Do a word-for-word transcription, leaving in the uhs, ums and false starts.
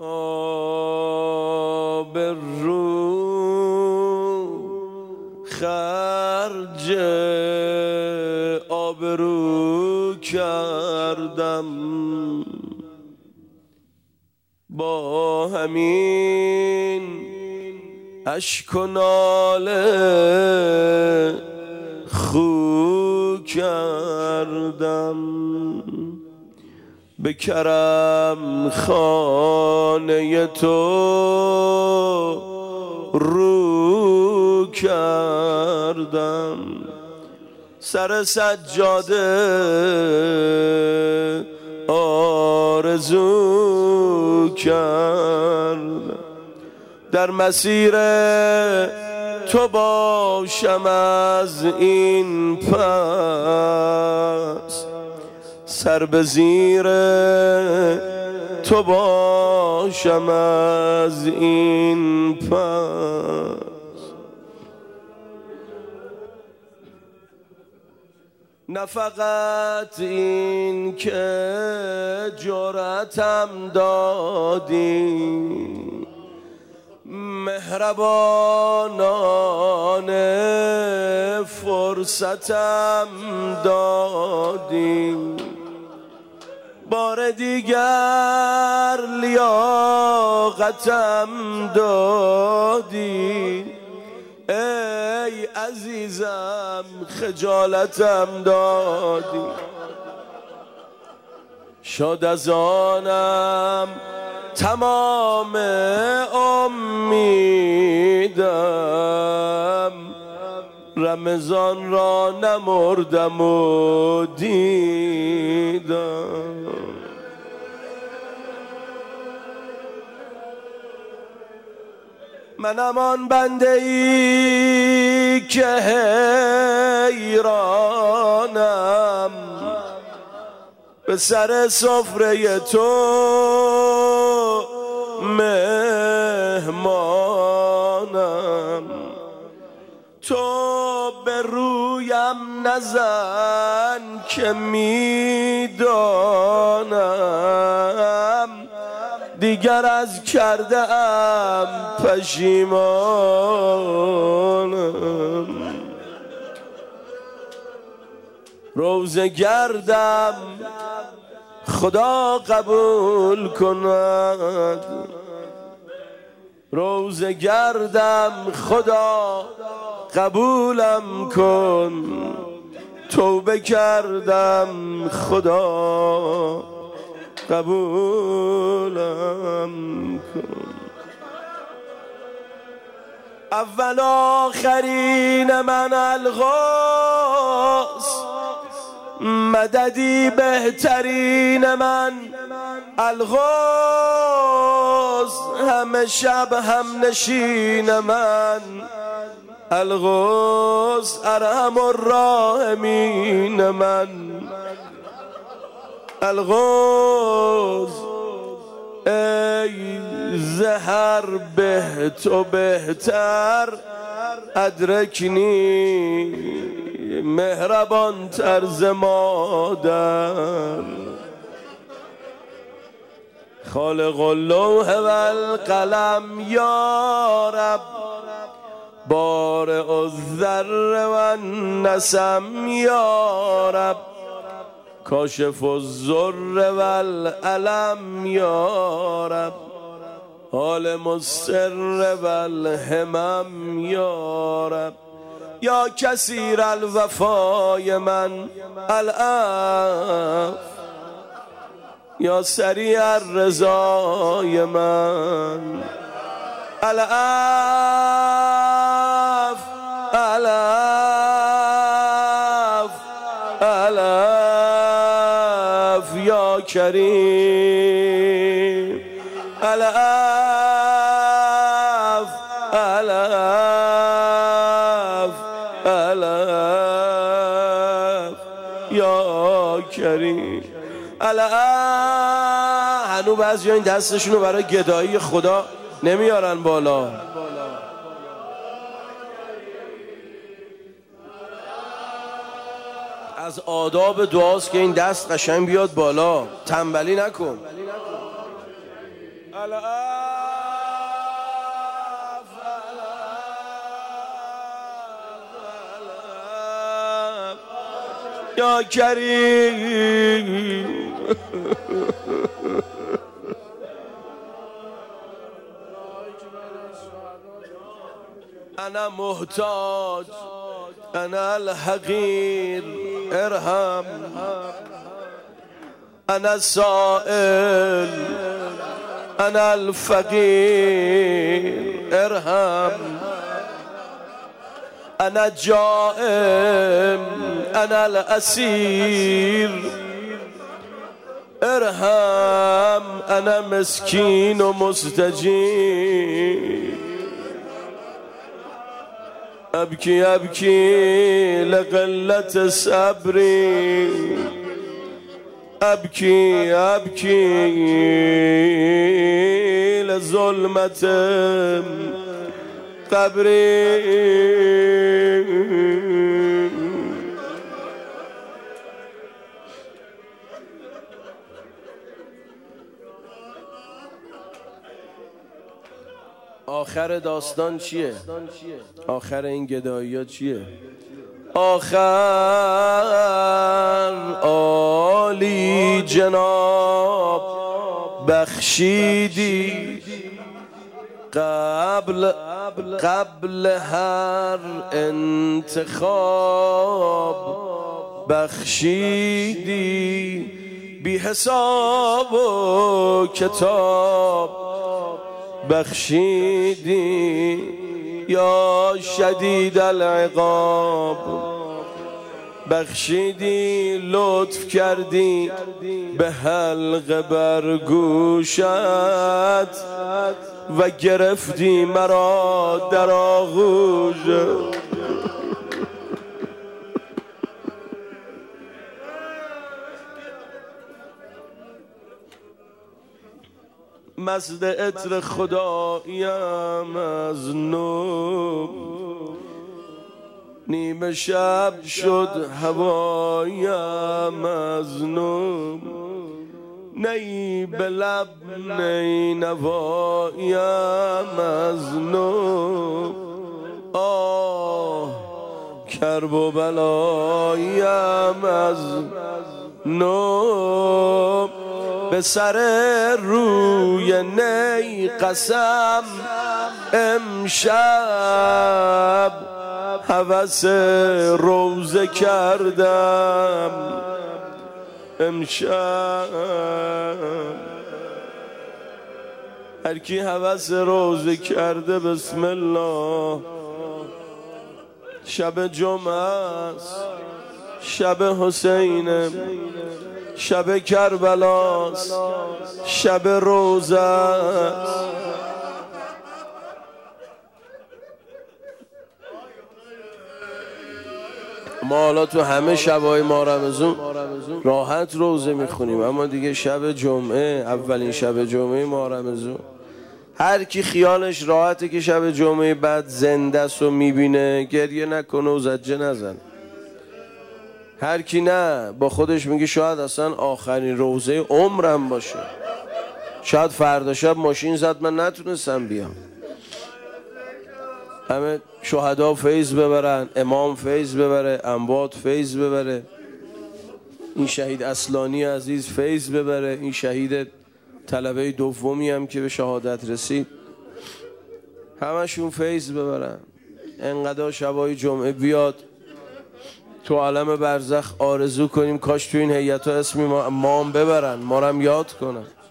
آبرو خرج آبرو کردم، با همین اشک و ناله خو کردم. به کرم خانه تو رو کردم، سر سجاده آرزو کردم. در مسیر تو باشم از این پس، سر به زیر تو باشم از این پس. نه فقط این که جرأتم دادی، مهربانانه فرصتم دادی، بار دیگر لیاقتم دادی. ای عزیزم خجالتم دادی، شد از آنم تمام امیدم، رمضان را نمردم و دیدم. منم آن بنده ای که حیرانم، به سر سفره تو مهمانم. تو به رویم نزن که میدانم، دیگر از کرده ام پشیمانم. روزه گردم خدا قبول کند، روزه گردم خدا قبولم کن، توبه کردم خدا قبولم کن. اول آخرین من الغاز، مددی بهترین من الغاز، همه شب هم نشین من الغاز، ارحم الراحمین من الغاز. ای زهر به تو بهتر ادرکنی، مهربان طرز مادر. خالق اللوح و القلم یا رب، بارئ الذر و النسم یا رب، کاشف الضر و الالم یا رب، عالم السر و الهمم یا رب. یا کثیر الوفای من العفو، یا سریع الرضای من العفو العفو العفو. یا کریم العفو العفو العفو. یا کریم العفو. هنو بعضی ها این دستشونو برای گدایی خدا نمیارن بالا. از آداب دعاست که این دست قشنگ بیاد بالا، تنبلی نکن. یا کریم انا محتاج انا الحقیر ارحم انا السائل انا الفقیر ارحم انا جائم انا الاسیر ارحم انا مسکین و مستجیر ابکی ابکی لقلت صبری ابکی ابکی لظلمت قبری. آخر داستان چیه؟ آخر این گدایی ها چیه؟ آخر عالی جناب بخشیدی قبل قبل هر انتخاب بخشیدی بی حساب و کتاب بخشیدی یا شدید العقاب بخشیدی لطف کردی به حلق بر گوشت و گرفتی مرا در آغوش. مزد عطر خداییم از نو نیمه شب شد هوایم از نو نی به لب نی نوایم از نو آه کرب و بلایم از نو به سر روی نی قسم امشب هوس روزه کردم امشب هر کی هوس روزه کرده بسم الله شب جمعه است شب حسینه شب کربلاست شب روزه است. ما حالا تو همه شبای ماه رمضان راحت روزه میخونیم، اما دیگه شب جمعه اولین شب جمعه ماه رمضان هر کی خیالش راحته که شب جمعه بعد زنده است و میبینه گریه نکنه و زجه نزن. هر کی نه با خودش میگه شاید اصلا آخرین روزه عمرم باشه، شاید فردا شب ماشین زد من نتونستم بیام. همه شهدا فیض ببرن، امام فیض ببره، اموات فیض ببره، این شهید اصلانی عزیز فیض ببره، این شهید طلبه دومی هم که به شهادت رسید همشون فیض ببرن. انقدر شبای جمعه بیاد تو عالم برزخ آرزو کنیم کاش تو این هیئت ها اسمی ما هم ببرن، ما رو هم یاد کنن.